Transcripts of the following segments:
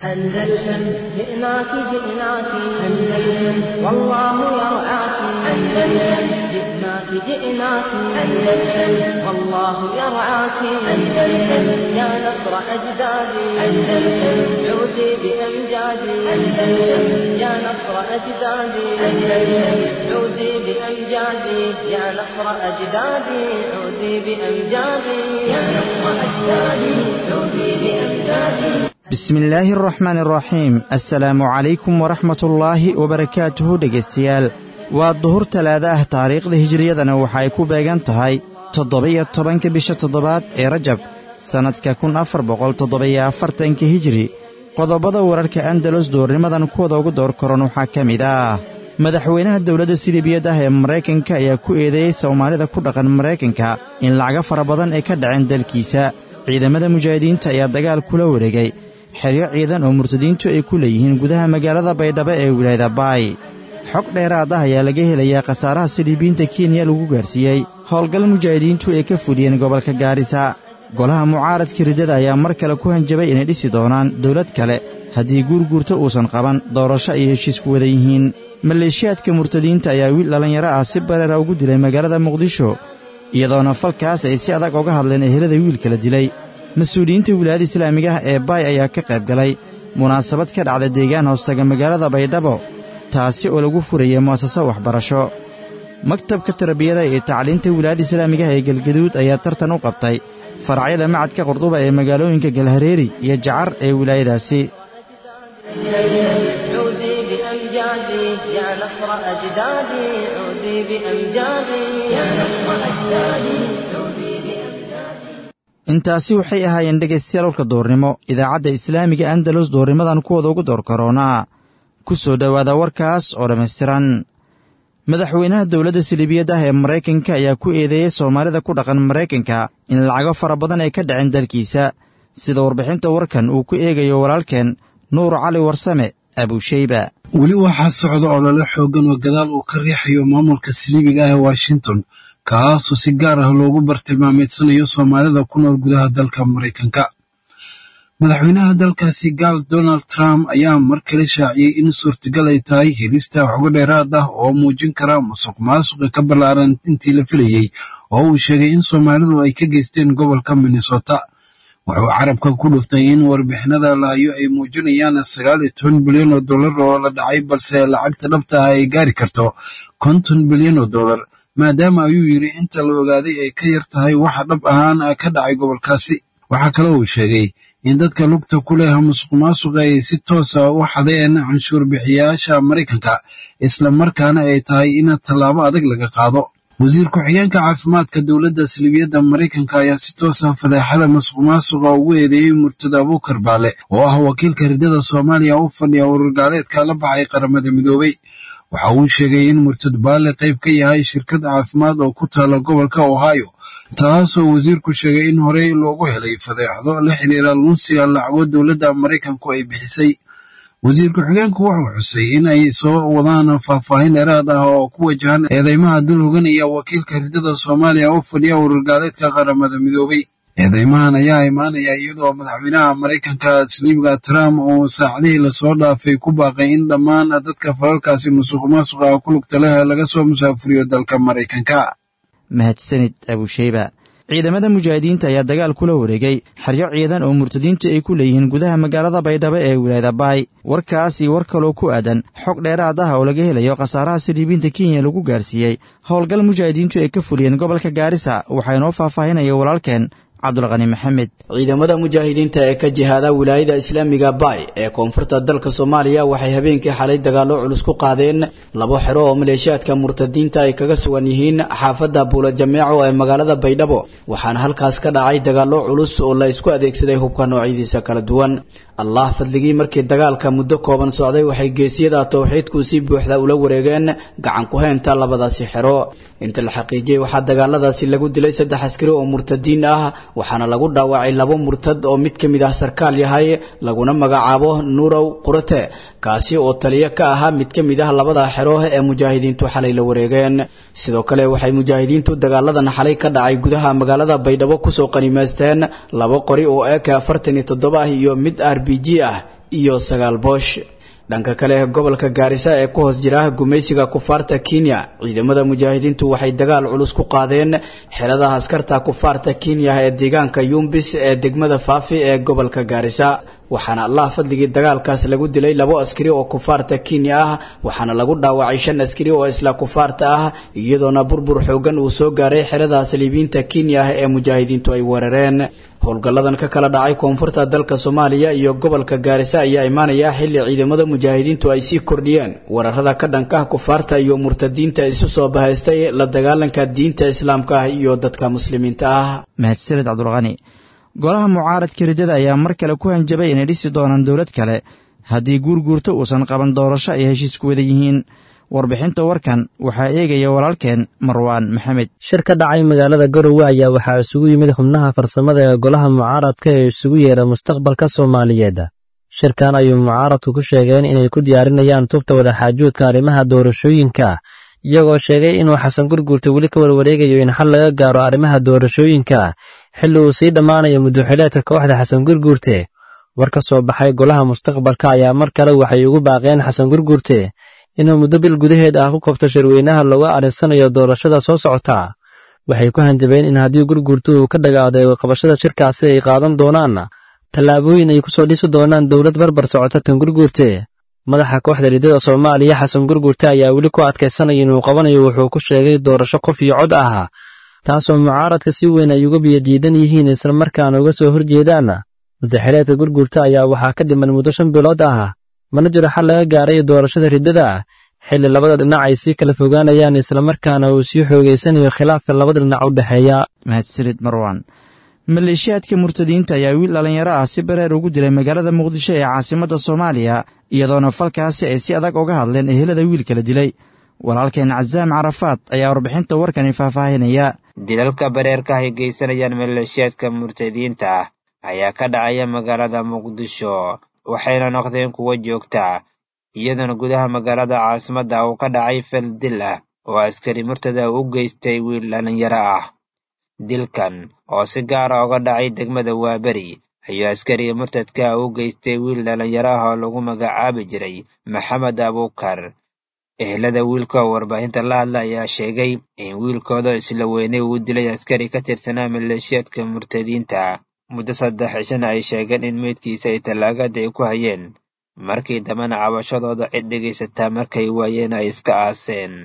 أندلسن جئناك جئناك أندلسن والله يرعاك أندلسن جئناك جئناك أندلسن والله يرعاك أندلسن يا نصر أجدادي أندلسن عودي بأمجادي أندلسن يا نصر أجدادي أندلسن عودي بأمجادي يا نصر أجدادي عودي بأمجادي يا نصر أجدادي عودي بأمجادي. بسم الله الرحمن الرحيم. السلام عليكم ورحمة الله وبركاته. dhegeystayaal waa duhur talaada ah taariikhda hijriyadana waxa ay ku beegan tahay 17 bisha 7 ee Rajab sanadka 1447 hijri. qodobada wararka Andalus doornimadan kuwada ugu door koran waxa kamid ah madaxweynaha dawladda Silibiyada ah ee Mareykanka ayaa ku eedeeyay Soomaalida ku dhaqan Mareykanka in lacag fara badan ay ka dhaceen dalkiisa. ciidamada mujaahidiinta ayaa dagaal kula wareegay xeryo ciidan oo murtadiintu ay ku leeyihiin gudaha magaalada Baydhabo ee wilaayada Baay. xog dheeraad ah ayaa laga helayaa khasaaraha Silibiinta Kenya lagu gaarsiiyay howlgal mujaahidiintu ay ka fuliyeen gobolka Gaarisa. golaha mucaaradka ridada ayaa mar kale ku hanjabay inay dhisi doonaan dawlad kale haddii guurguurta uusan qaban doorasho ay heshiis ku wada yihiin. maleeshiyaadka murtadiinta ayaa wiil dhalinyaro ah si bareera ugu dilay magaalada Muqdisho iyadoona falkaas ay si adag uga hadleen ehelada wiilka la dilay. mas-uuliyiinta wilaayada islaamiga ah ee Baay ayaa ka qayb galay munaasabad ka dhacda deegaan hoostaga magaalada Baydhabo taasi oo lagu furayay mu'asasad waxbarasho. maktabka tarbiyada ee tacliinta wilaayada islaamiga ah ee Galgaduud ayaa tartan u qabtay faracyada macadka Qurduba ee magaalooyinka Galhareeri iyo Jacar ee wilaayadaasi. يا نصر أجدادي عودي بأمجادي يا نصر أجدادي عودي بأمجادي. intaasi waxay ahaayeen dhegeystayaal warka doornimo idaacadda islaamiga Andalus doornimadan kuwada ugu door korona ku soo dhawaada warkaas oo dhameystiran. madaxweynaha dawladda Silibiyada ah ee Mareykanka ayaa ku eedeeyay Soomaalida ku dhaqan Mareykanka in lacag fara badan ay ka dhaceen dalkiisa sida warbixinta warkan uu ku eegayo walaalkeen Nuur Cali Warsame Abu Shayba. weli waxaa socda olole xoogan oo gadaal uu ka riixayo maamulka Silibiga ah ee Washington kaasoo si gaar ah loogu bartilmaameedsanayo Soomaalida ku nool gudaha dalka Mareykanka. madaxweynaha dalkaasi gaal Donald Trump ayaa mar kale shaaciyay in suurtagal ay tahay helista xogo dheeraad ah oo muujin kara musuqmaasuqa ka ballaaran intii la filayay oo uu sheegay in Soomaalidu ay ka geysteen gobolka Minnesota. wuxuu carabka ku dhuftay in warbixinada la hayo ay muujinayaan $19 bilyan oo la dhacay balse lacagta dhabta ah ay gaari karto $50 bilyan maadaama ayuu yiri inta la ogaaday ay ka yar tahay waxa dhab ahaan ka dhacay gobolkaasi. waxa kale uu sheegay in dadka lugta ku leh musuqmaasuqa ay si toos ah u xadeen canshuur bixiyaasha Mareykanka isla markaana ay tahay in tallaabo adag laga qaado. wasiir ku-xigeenka caafimaadka dawladda Silibiyada Mareykanka ayaa si toos ah fadeexada musuqmaasuqa ugu eedeeyay Murtada Abuukar Baale oo ah wakiilka ridada Soomaaliya u fadhiya urur gaaleedka la baxay qaramada midoobay. waxa uu sheegay in Murtad Baale qayb ka yahay shirkad caafimaad oo ku taala gobolka Ohio taasoo wasiirku sheegay in horey loogu helay fadeexdo la xiriira lunsiga lacago dawladda Mareykanku ay bixisay. wasiir ku-xigeenku wuxuu xusay in ay soo wadaan faahfaahin dheeraad ah oo ku wajahan eedeymaha dul hoganaya wakiilka ridada Soomaaliya u fadhiya urur gaaleedka qaramada midoobay. eedeymahan ayaa imaanaya iyadoo madaxweynaha Mareykanka Silibiga Trump uu saacadihii lasoo dhaafay ku baaqay in dhammaan dadka falalkaasi musuqmaasuqa ku lugta leh laga soo musaafuriyo dalka Mareykanka. mahadsanid Abu Shayba. ciidamada mujaahidiinta ayaa dagaal kula wareegay xeryo ciidan oo murtadiintu ay ku leeyihiin gudaha magaalada Baydhabo ee wilaayada Baay. warkaas iyo war kale oo ku aadan xog dheeraad ah oo laga helayo khasaaraha Silibiinta Kenya lagu gaarsiiyay howlgal mujaahidiintu ay ka fuliyeen gobolka Gaarisa waxay noo faahfaahinayaan walaalkeen Cabdulqani Maxamed. ciidamada mujaahidiinta ee ka jihada wilaayada islaamiga Baay ee koonfurta dalka Soomaaliya waxay habeenkii xalay dagaalo culus ku qaadeen labo xero oo maleeshiyaadka murtadiinta ay kaga sugan yihiin xaafadda Buula Jameeco ee magaalada Baydhabo waxaana halkaas ka dhacay dagaalo culus oo la isku adeegsaday hubka noocyadiisa kala duwan. Allah fadligii markii dagaalka muddo kooban socday waxay geesiyada tawxiidku si buuxda ula wareegeen gacan ku haynta labadaasi xero. inta la xaqiijiyay waxa dagaaladaasi lagu dilay 3 askari oo murtadiin ah waxaana lagu dhaawacay 2 murtad oo mid kamid ah sarkaal yahay laguna magacaabo Nuurow Qurate kaasi oo taliye ka ahaa mid kamid ah labada xero ee mujaahidiintu xalay la wareegeen. sidoo kale waxay mujaahidiintu dagaaladan xalay ka dhacay gudaha magaalada Baydhabo ku soo qaniimaysteen 2 qori oo AK-47 iyo mid RPG ah iyo 9 boosh. dhanka kale gobolka Gaarisa ee ku hoos jira gumaysiga kufaarta Kenya ciidamada mujaahidiintu waxay dagaal culus ku qaadeen xerada askarta kufaarta Kenya ee deegaanka Yumbis ee degmada Faafi ee gobolka Gaarisa waxaana Allah fadligii dagaalkaas lagu dilay 2 askari oo kufaarta Kenya ah waxaana lagu dhaawacay 5 askari oo isla kufaarta ah iyadoona burbur xoogan uu soo gaaray xerada Saliibiinta Kenya ee mujaahidiintu ay weerareen. howlgalladan ka kala dhacay koonfurta dalka Soomaaliya iyo gobolka Gaarisa ayaa imaanaya xilli ciidamada mujaahidiintu ay sii kordhiyeen weerarada ka dhanka ah kufaarta iyo murtadiinta isu soo bahaystay la dagaalanka diinta islaamka iyo dadka muslimiinta ah. mahadsanid Cabdulqani. golaha mucaaradka ridada ayaa mar kale ku hanjabay inay dhisi doonaan dawlad kale haddii guurguurto uusan qaban doorasho ay heshiis ku wada yihiin. warbixinta warkan waxaa eegaya walaalkeen Marwaan Maxamed. shir ka dhacay magaalada Garowe ayaa waxaa isugu yimid xubnaha farsamada ee golaha mucaaradka ee isugu yeera mustaqbalka Soomaaliyeed. shirkan ayuu mucaaradku ku sheegeen inay ku diyaarinayaan tubta wada xaajoodka arrimaha doorashooyinka iyagoo sheegay inuu Xasan Gurguurta weli ka warwareegayo in xal laga gaaro arrimaha doorashooyinka xilli uu sii dhamaanayo muddo-xileedka kooxda Xasan Gurguurte. war ka soo baxay golaha mustaqbalka ayaa mar kale waxay ugu baaqeen Xasan Gurguurte inuu muddo bil gudaheed ku qabto shirweynaha looga arinsanayo doorashada soo socota. waxay ku hanjabeen in haddii Gurguurtu uu ka dhagaaday qabashada shirkaasi ay qaadan doonaan tallaabooyin ay ku soo dhisi doonaan dawlad barbar socota tan Gurguurte. madaxa kooxda ridada Soomaaliya Xasan Gurguurte ayaa weli ku adkaysanaya inuu qabanayo wuxuu ku sheegay doorasho qof iyo cod ah taasoo mucaaradka si weyn ay uga biyadiidan yihiin isla markaana uga soo horjeedaan. muddo-xileedka Gurguurte ayaa waxaa ka dhiman muddo 5 bilood ah mana jiro xal laga gaaray doorashada ridada xilli labada dhinac ay sii kala fogaanayaan isla markaana uu sii xoogeysanayo khilaafka labada dhinac u dhaxeeya. mahadsanid Marwaan. maleeshiyaadka murtadiinta ayaa wiil dhalinyaro ah si bareer ugu dilay magaalada Muqdisho ee caasimadda Soomaaliya iyadoona falkaasi ay si adag uga hadleen ehelada wiilka la dilay. walaalkeen Cazaam Carafaad ayaa warbixinta warkani faahfaahinaya. dilalka bareerka ay geysanayaan maleeshiyaadka murtadiinta ayaa ka dhacaya magaalada Muqdisho waxayna noqdeen kuwa joogta iyadana gudaha magaalada caasimadda uu ka dhacay fal dil ah oo askari murtada u geystay wiil dhalinyaro ah. dilkan oo si gaar ah uga dhacay degmada Waaberi ayuu askariga murtadka u geystay wiil dhalinyaro ah oo lagu magacaabi jiray Maxamed Abuukar. ehelada wiilka warbaahinta la hadla ayaa sheegay in wiilkooda isla weynay uu dilay askari ka tirsanaa maleeshiyaadka murtadiinta. muddo 3 cisho ay sheegeen in meydkiisa ay talaagada ay ku hayeen markii dambana cabashadooda cid dhegaysataa markay waayeen ay iska aaseen.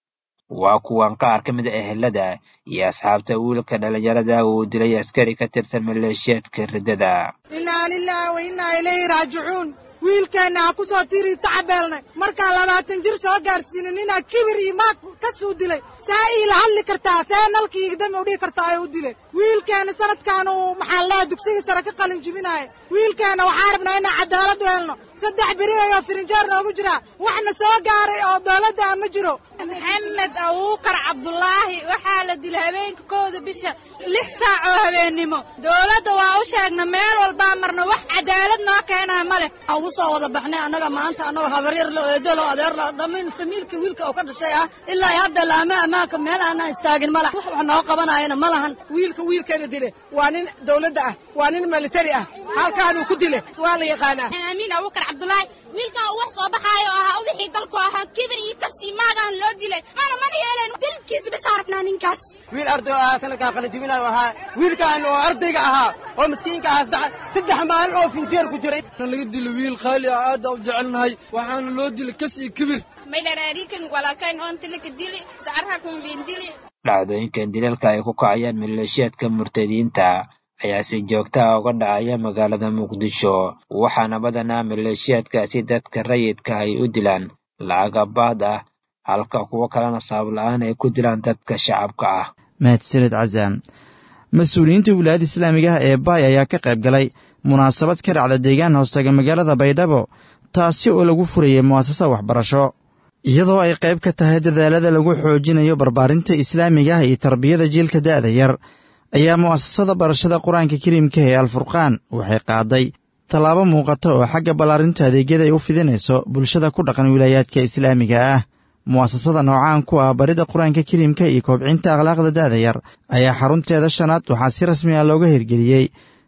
waa kuwan qaar ka mid ah ehelada iyo asxaabta wiilka dhalinyarada uu dilay askari ka tirsan maleeshiyaadka ridada. inna lillahi wa inna ilayhi raaji'uun. wiilkeena ku soo tiri tacabeelnay marka 20 jir soo gaarsiinin inaa kibir iyo maag ka soo dilay saa ila hadli kartaa saa nalkii igdam u dhigi kartaa ay u dilay. wiilkeena sanadkan uu maxaa dugsiga sare ka qalin jibinay. wiilkeena waxaan rabnaa in cadaalad weelno 3 biri oo firinjeer noogu jira waxna soo gaaray oo dawladda ma jiro. Maxamed Abuukar Cabdullaahi waxaa la dilay habeenka 1 bisha 6 saac oo habeenimo. dawladda waa u sheegnay meel walba marna wax cadaalad noo keenay male. ugu soo wada baxnay anaga maanta anaga habaryar la eedelo adeer la dhamin famiilka wiilka oo ka dhashay ilaa hadda laama amaanka meel aan istaagin malaha wax noo qabanayna malahan. wiilkeena dilay waa nin dawladda ah waa nin military ah halkaan uu ku dilay waa la yaqaanaa. Amiin Abuukar Cabdullaahi wiilka wax soo baxayo wixii dalku ahaa kibir iyo kasi maagan loo dilay mana yeeleen dilkiisa bisaarfnaa ninkaas. wiil arday sanadka qalin jibinayo wiilkaan oo ardayga oo miskiinka 3 maalin oo finjeer ku jiray. laga dilo wiil qaali aad u jecelnahay waxaana loo dilay kasi kibir. maydaraarikan walaalkaan oo tilka dili saarha kun dili. dhacdooyinkan dilalka ay ku kacayaan maleeshiyaadka murtadiinta ayaa si joogta ah uga dhacaya magaalada Muqdisho waxaana badanaa maleeshiyaadkaasi dadka rayidka ay u dilaan lacag baad ah halka kuwa kalena sabab la'aan ay ku dilaan dadka shacabka ah. mahadsanid Cazaam. mas-uuliyiinta wilaayada islaamiga ah ee Baay ayaa ka qayb galay munaasabad ka dhacda deegaan hoostaga magaalada Baydhabo taasi oo lagu furayay mu'asasad waxbarasho iyadoo ay qayb ka tahay dadaalada lagu xoojinayo barbaarinta islaamiga ah iyo tarbiyada jiilka da'da yar ayaa mu'asasada barashada qur-aanka kariimka ee Al-Furqaan waxay qaaday tallaabo muuqata oo xagga ballaarinta adeegyada ay u fidinayso bulshada ku dhaqan wilaayaadka islaamiga ah. mu'asasada noocaan ku ah barida qur-aanka kariimka iyo kobcinta akhlaaqda da'da yar ayaa xarunteeda 5aad waxaa si rasmi ah looga hirgeliyey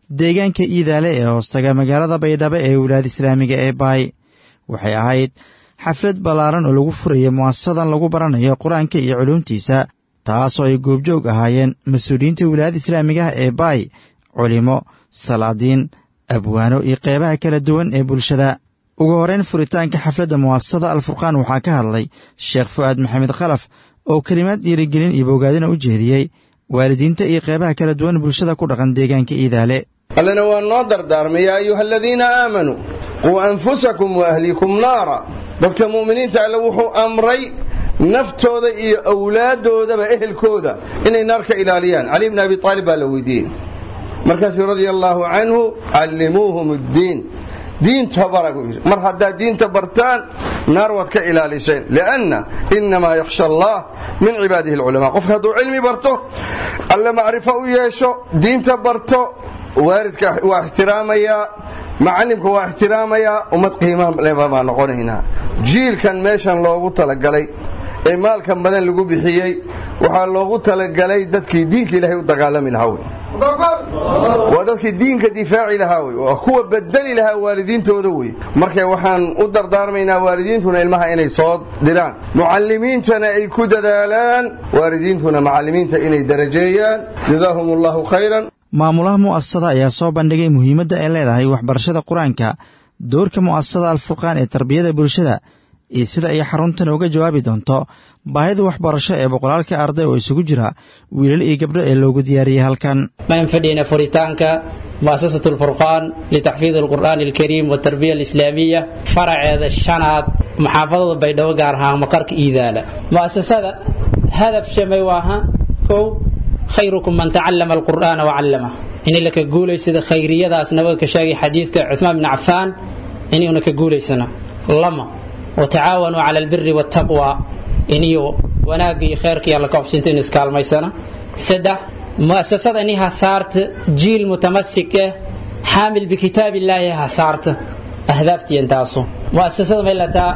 deegaanka iidaale ee hoostaga magaalada baydhabo ee wilaayada islaamiga ee baay waxay ahayd xaflad ballaaran oo lagu furaya mu'asasadan lagu baranayo qur-aanka iyo culuumtiisa taasoo ay goobjoog ahaayeen mas-uuliyiinta wilaayada islaamiga ah ee baay culimo salaadiin abwaano iyo qeybaha kala duwan ee bulshada ugu horeyn furitaanka xafladda mu'asasada alfurqaan waxaa ka hadlay sheekh fu'aad maxamed khalaf oo kelimaad dhiirigelin iyo bogaadina u jeediyey waalidiinta iyo qeybaha kala duwan bulshada ku dhaqan deegaanka iidaale allana waa noo dardaarmay yaa ayuha aladiina aamanuu quu anfusakum wa ahlikum naara dadka mu'miniinta alle wuxuu amray naftooda iyo awlaaddoodaba ehelkooda inay naar ka ilaaliyaan cali bni abi aalib baa la weydiiyey markaasuu radia allaahu canhu callimuuhum addiin diinta bara buu yidhi mar haddaad diinta bartaan naar waad ka ilaaliseen lianna innamaa yakhsha allah min cibaadihi alculamaa qofka hadduu cilmi barto alle macrifo u yeesho diinta barto waalidka waa ixtiraamayaa macallimka waa ixtiraamayaa ummad qiima leba baa noqonaynaa jiilkan meeshan loogu talagalay ee maalkan badan lagu bixiyey waxaa loogu talagalay dadkii diinka ilaahay u dagaalami lahaa wey waa dadkii diinka difaaci lahaa wey waa kuwa bedeli lahaa waalidiintooda wey marka waxaan u dardaarmaynaa waalidiintuna ilmaha inay soo diraan mucallimiintana ay ku dadaalaan waalidiintuna macallimiinta inay darajeeyaan jazaahum allahu khayran maamulaha mu'asasada ayaa soo bandhigay muhiimadda ay leedahay waxbarashada qur-aanka doorka mu'asasada alfurqaan ee tarbiyada bulshada iyo sida ay xaruntan uga jawaabi doonto baahida waxbarasho ee boqolaalka arday oo isugu jira wiilal iyo gabdho ee loogu diyaariyey halkan maan fadhiyna furitaanka mu'asasatu alfurqaan litaxfiid alqur'aan alkariim watarbiya alislaamiya faraceeda shanaad muxaafadada baydhabo gaar ahaan maqarka iidaala mu'asasada hadaf shamay waaha kow khayrukum man tacallama alqur'aana wacallama in laka guulaysada khayriyadaas nabaga ka sheegay xadiidka cuthmaan bin cafaan inayna ka guulaysana lama وتعاونوا على البر والتقوى إنيو وناقي خيرك يلا كوبسنتين إسكالميسنا سدة مؤسسة إنها صارت جيل متمسك حامل بكتاب الله صارت أهدافتي ينتاسو مؤسسة ملتا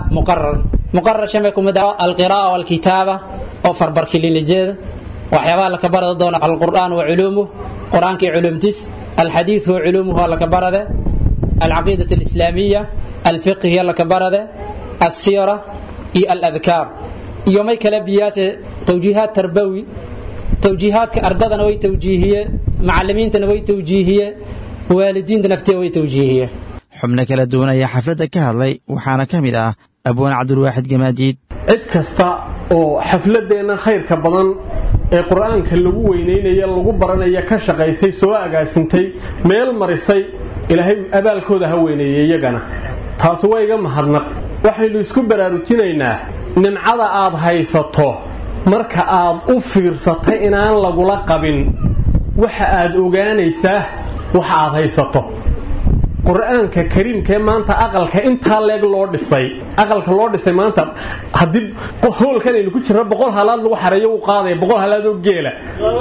مقرر شمكم القراءة والكتابة أوفر بركلين الجيد وحيوان لك برد دون القرآن وعلومه قرآن كي علومتس الحديث هو علومه لك برد العقيدة الإسلامية الفقه يلا كبرد السيرة الأذكار يومي كلابياس توجيهات تربوي توجيهات كأردادنا وي توجيهية معلمين تنوي توجيهية والدين تنفتي وي توجيهية xubno kala duwan ayaa xafladda ka hadlay waxaana ka mid ah abwaan cabdulwaaxid gamaadiid cid kasta oo xafladeenna khayrka badan ee qur-aanka lagu weyneynaya lagu baranaya ka shaqaysay soo agaasintay meel marisay ilaahay abaalkooda ha weyneeyay iyagana taas waa iga mahadnaq waxaynu isku baraarujinaynaa nimcada aad haysato marka aad u fiirsatay inaan lagula qabin waxa aad ogaanaysaa waxa aad haysato quraanka kariimka maanta aqalka inta leeg loo dhisay aqalka loo dhisay maanta hadii hoolkan ay ku jira 100 halaad lagu xareeyo uu qaaday 100 halaad oo geela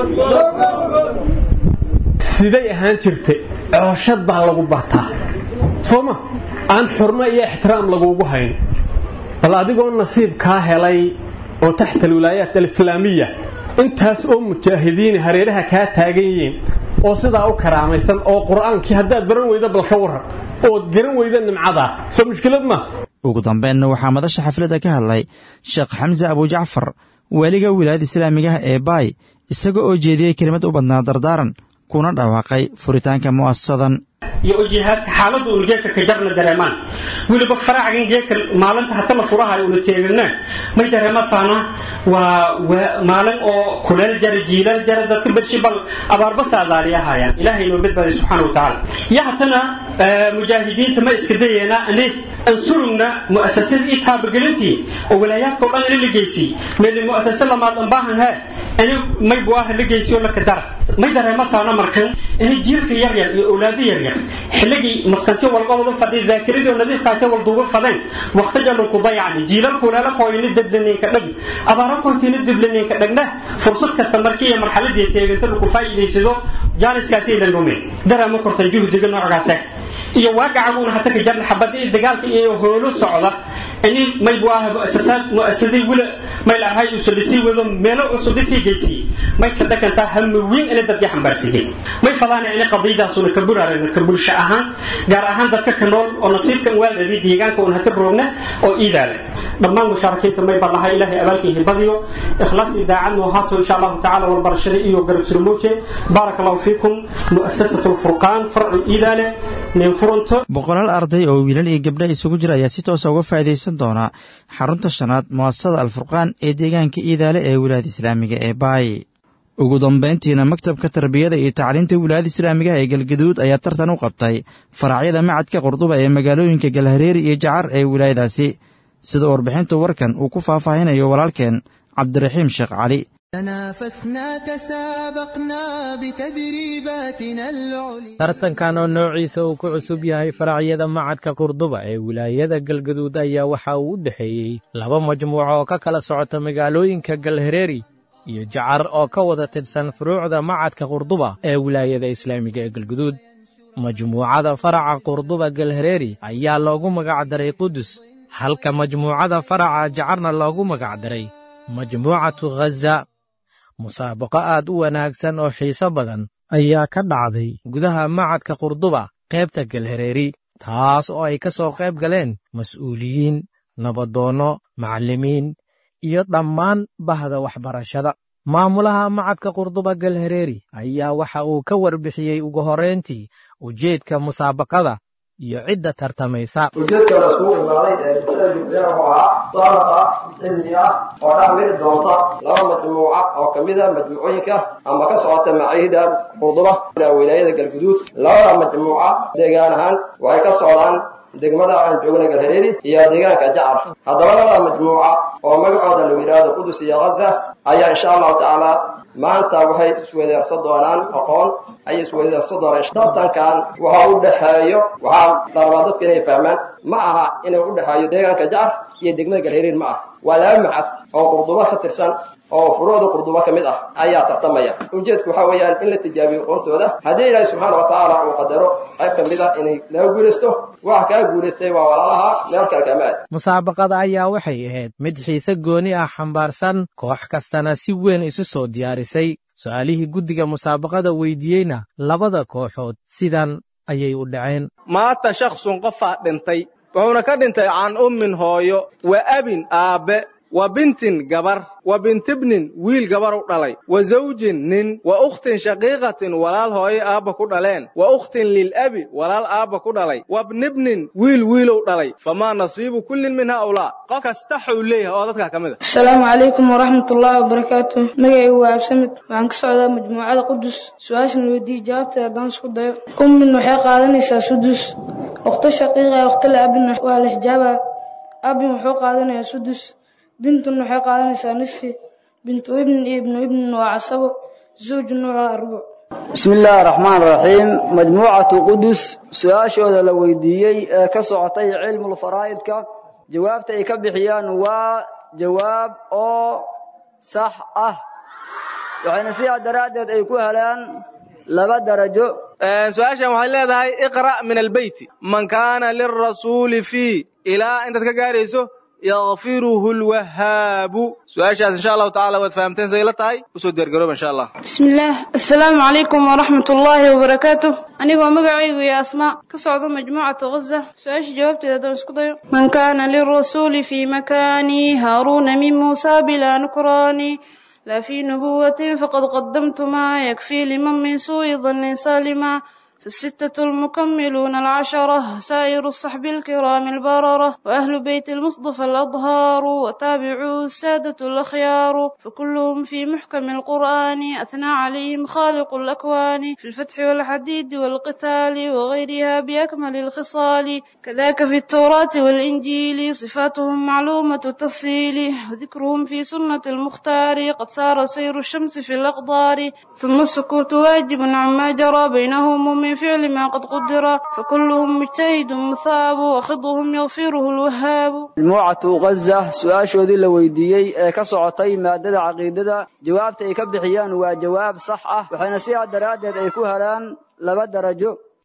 siday ahaan jirtay cooshad baa lagu bartaa sooma aan xurmo iyo ixtiraam lagu hayn bal adigoo nasiib ka helay oo taxta wilaayat al-islaamiyya intaas oo mujaahidiin hareeraha ka taagan yihiin oo sidaa u karaamaysan oo quraanki haddaad baran weydo bal ka waran oo garan weydo nimcada soo mushkilad ma ugu dambeyn waxa madasha xafladda ka hadlay Sheekh Xamza Abu Jaafar waliga wilaayada islaamiga ee Baay isaga oo jeediyay kelimad u badnaa dardaaran kuna dhawaaqay furitaanka mu'assasadan iyo jihaad xaaladdu urgeeka ka jarna dareemaan waliba faraacan geeka maalinta hatta la furahay uu teegnaa ma dareemasaana waa maalin oo kuleel jar jiilal jar dadka barshibal abaarba saadaaliyahaayaan ilaahay noo badbaadi subhanahu wa ta'ala yahtana mujaahidiinta ma iska dayena ansuruna mu'assasada itaabgelintii oo wilaayadka oo dhan la geysay meel mu'assasada ma baahanha ani may buaha la geysay la ka dar ma dareemasaana markan in jiilka yar yar iyo awlaad yar yar xilligii maskanti walqowda fadhi daakirida nadiif ka wal duuba fadeen waqtiga lagu dayacay jiilalku la qoyni dadleenay ka dhig abaara qoyni dadleenay ka dhigna fursad kasta markii marxaladii teeganta lagu faa'iideysado jaaniskaasi la lumay darama kortan juhdiga noocaas iyo waaqacuna hata ka jarna xabadii dagaalka iyo hoolo socda ani may buaha mu'asasadi wala may lahay usulisi wado meelo usulisi geesi may ka dhakanta hal weyn in dad xambaarsiin may fadaan in qadiidaas oo ka buraaran ka bulsho ahaan gaar ahaan dadka ka nool oo nasiibkan waalidii deegaanka oo hata roogna oo iidaale dhammaan mushaarakeynta may balahay ilaahay abaalkiisa badiyo ikhlaas daacad oo haato insha Allah ta'ala wal barashada iyo garab surmooje barakallahu fiikum mu'assasatul furqaan far'u iidaale min furunto boqolaal arday oo wiilal iyo gabdho isugu jira ayaa si toos ah uga faa'iideysan doona xarunta shanaad mu'assasada al-furqaan ee deegaanka iidaale ee wilaayada islaamiga ee Baay. ugu dambeyntiina maktabka tarbiyada iyo tacliinta wilaayada islaamiga ee Galgaduud ayaa tartan u qabtay faracyada macadka Qurduba ee magaalooyinka Galhareeri iyo Jacar ee wilaayadaasi sida warbixinta warkan uu ku faahfaahinayo walaalkeen Cabdiraxiim Sheekh Cali. tartankan oo noociisa uu ku cusub yahay faracyada macadka Qurduba ee wilaayada Galgaduud ayaa waxa uu u dhaxeeyay laba majmuuco oo ka kala socota magaalooyinka Galhareeri iyo Jacar oo ka wada tirsan furuucda macadka Qurduba ee wilaayada islaamiga ee Galgaduud. majmuucada faraca Qurduba Galhareeri ayaa loogu magac daray Qudus, halka majmuucada faraca Jacarna loogu magac daray majmuucatu Ghaza. musaabaqo aad u wanaagsan oo xiiso badan ayaa ka dhacday gudaha macadka Qurduba qaybta Galhareeri, taas oo ay ka soo qayb galeen mas'uuliyiin, nabadoono, macallimiin iyo dhammaan bahda waxbarashada. maamulaha macadka Qurduba Galhareeri ayaa waxa uu ka warbixiyey ugu horreyntii ujeedka musaabaqada iyo cidda tartamaysa. ujeedka la iskugu imaaday ee bulshada jubbaland wuxuu ahaa musaalaqa cilmi ah oo dhexmari doonta laba majmuuca oo ka mid ah majmuucooyinka ama ka socota macaahida Qurduba ee wilaayada Galgaduud. labada majmuuca deegaan ahaan waxay ka socdaan degmada aan joogna Galhareeri iyo deegaanka Jacar. haddaba labada majmuuca oo magacooda la yiraahdo Qudus iyo Ghaza ayaa insha Allah ta'ala maanta waxay isweydaarsan doonaan aqoon ay isweydaarsan doonaan. tartankan waxa u dhaxeeyo waxa la dadka inay fahmaan ma aha inuu u dhaxeeyo deegaanka Jacar iyo degmada Galhareeri ma aha, waa laba macad oo Qurduba ka tirsan oo furuucda Qurduba ka mid ah ayaa tartamaya. ujeedku waxa weeyaan in la tijaabiyo aqoontooda. haddii Ilaahay subxaanahu wa ta'ala uu qadaro qayb ka mid ah inay la guuleysto, wax ka guuleystay waa walaalaha meel kale ka mid. musaabaqada ayaa waxay ahayd mid xiise gooni ah xambaarsan, koox kastana si weyn isu soo diyaarisay. su'aalihii guddiga musaabaqada weydiiyeyna labada kooxood sidan ayay u dhaceen. maanta shakhsun qofaa dhintay, wuxuuna ka dhintay can ummin hooyo, wa abin aabe, wa bintin gabar, wa bintibnin wiil gabar u dhalay, wa zawjin nin, wa ukhtin shaqiiqatin walaal hooyo aabba ku dhaleen, wa ukhtin lilabi walaal aabba ku dhalay, wa bnibnin wiil wiilow dhalay. famaa nasiibu kullin min haulaa, qof kasta xuu leeyahay oo dadka ka mid ah. asalaamu calaykum waraxmatullaahi wabarakaatuh. magacaygu waa Cabsamid, waxaan ka socdaa majmuucada Qudus. su-aashan weydiiyey jawaabteeda haddaan isku dayo. ummin waxay qaadanaysaa sudus, ukhto shaqiiqa ukhto liabin waa la xijaaba, abin wuxuu qaadanayaa sudus, bintun waxay qaadanaysaa nisfi, bintu ibnin iyo ibnu ibnin waa casabo, zawjun waa arbuc. bismillaahi raxmaan raxiim. majmuucatu Qudus su-aashooda la weydiiyey ee ka socotay cilmul faraa'idka, jawaabta ay ka bixiyaan waa jawaab oo sax ah, waxayna sidaa daraaddeed ay ku helaan 2 darajo. su-aashan waxay leedahay iqra' min albeyti man kaana lirasuuli fii ilaa intaad ka gaarayso يغفره الوهاب. سؤال إن شاء الله تعالى وفهمتين زي لطاي وسود درجروب إن شاء الله. بسم الله. السلام عليكم ورحمة الله وبركاته. أنا ومقعي ويا أسماء كصعد مجموعة غزة. سؤال جاوبت إذا اسكتي. من كان للرسول في مكاني هارون من موسى بلا نكراني، لا في نبوة فقد قدمت ما يكفي لمن من سوء ظن سالما. فالستة المكملون 10 سائر الصحب الكرام البررة، وأهل بيت المصطفى الأطهار، وتابعوا السادة الأخيار، فكلهم في محكم القرآن أثنى عليهم خالق الأكوان، في الفتح والحديد والقتال وغيرها بأكمل الخصال. كذاك في التوراة والإنجيل صفاتهم معلومة التفصيل، وذكرهم في سنة المختار قد سار سير الشمس في الأقدار. ثم السكوت واجب عما جرى بينهم من فعل ما قد قدر، فكلهم مجتهد مثاب، وخضهم يغفره الوهاب. majmuucatu Ghaza su-aashoodii la weydiiyey ee ka socotay maadada caqiidada, jawaabta ay ka bixiyaan waa jawaab sax ah, waxayna sidaa daraaddeed ay ku helaan 2 darajo.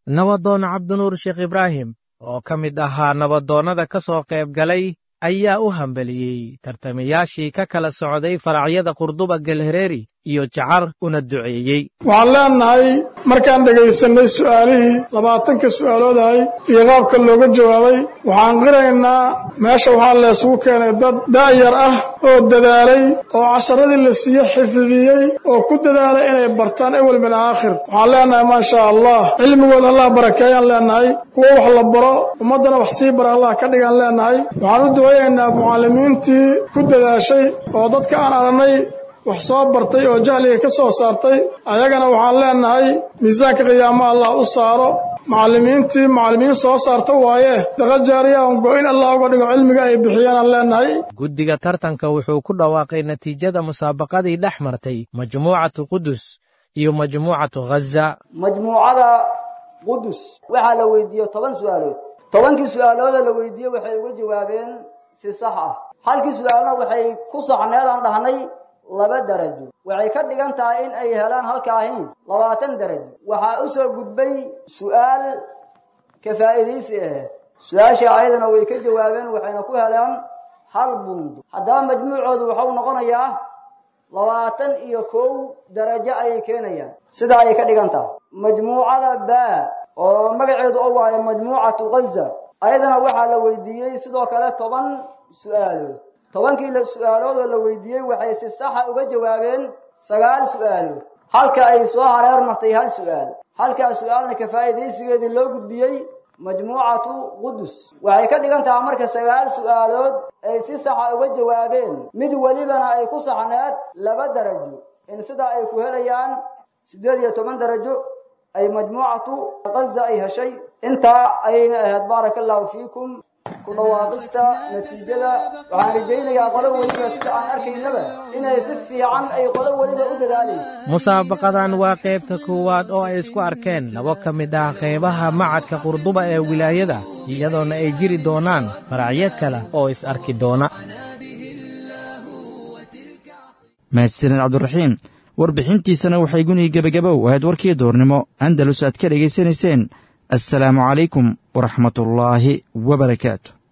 nabadoon cabdinuur sheekh ibraahim oo ka mid ahaa nabadoonnada ka soo qayb galay ayaa u hambeliyey tartamayaashii ka kala socday faracyada qurduba galhareeri iyo jacar una duceeyey. waxaan leenahay markaan dhegaysanay su'aalihii 20 su'aaloodahay iyo qaabka looga jawaabay waxaan qiraynaa meesha waxaa la isugu keenay dad daayar ah oo dadaalay oo casharadii la siiyey xifdiyey oo ku dadaalay inay bartaan awal min aakhir. waxaan leenahay maasha allah cilmigooda allah barakeeyaan leenahay kuwa wax la baro ummadana wax sii bara allah ka dhigaan leenahay. waxaan u duceeynaa mucallimiintii ku dadaashay oo dadka aan aragnay wax soo bartay oo jahliga ka soo saartay ayagana waxaan leenahay miisaanka qiyaamaha allah u saaro. macallimiin soo saarta waaye daqa jaariya on go'in allah uga dhigo cilmiga ay bixiyaan leenahay. guddiga tartanka wuxuu ku dhawaaqay natiijada musaabaqadii dhex martay majmuucatu qudus iyo majmuucatu ghaza. majmuucada qudus waxaa la weydiiyey 10 su'aalood. 10kii su'aalooda la weydiiyey waxay uga jawaabeen si sax ah. halkii su'aalna waxay ku saxneed aan dhahnay 2 darajo. waxay ka dhigan tahay in ay helaan halkaahin 20 darajo. waxaa u soo gudbay su'aal ka faa'iideysi ah. su'aasha ayadana way ka jawaabeen waxayna ku helaan 1 bund. haddaba majmuucoodu wuxuu noqonayaa 21 darajo ay keenayaan. sida ay ka dhigan tahay majmuucada baa oo magaceedu oo waayo majmuucatu ghaza ayadana waxaa la weydiiyey sidoo kale 10 su'aalood. 10kii su'aalood la weydiiyey waxay si sax ah uga jawaabeen 9 su'aalood. halka ay soo hareer martay 1 su'aal. halka su'aalna ka faa'iideysigeedii loo gudbiyey majmuucatu qudus. waxay ka dhigan tahay marka 9 su'aalood ay si sax ah uga jawaabeen mid walibana ay ku saxneed 2 darajo. in sida ay ku helayaan 18 darajo ay majmuucatu ghaza ay heshay. inta ayna ahayd barakallahu fiikum ku dhawaaqista natiijada. waxaan rajaynayaa qolo waliba sida aan arkaynaba inay si fiican ay qolo waliba u dadaalayso. musaabaqadan waa qaybta koowaad oo ay isku arkeen 2 ka mid ah qaybaha macadka qurduba ee wilaayada iyadoona ay jiri doonaan faracyo kale oo is arki doona. mahadsanid cabdiraxiim warbixintiisana waxay guniga gebagabow ahayd warkii doornimo andalus aad ka dhegaysanayseen. assalaamu calaykum waraxmatullaahi wabarakaatu.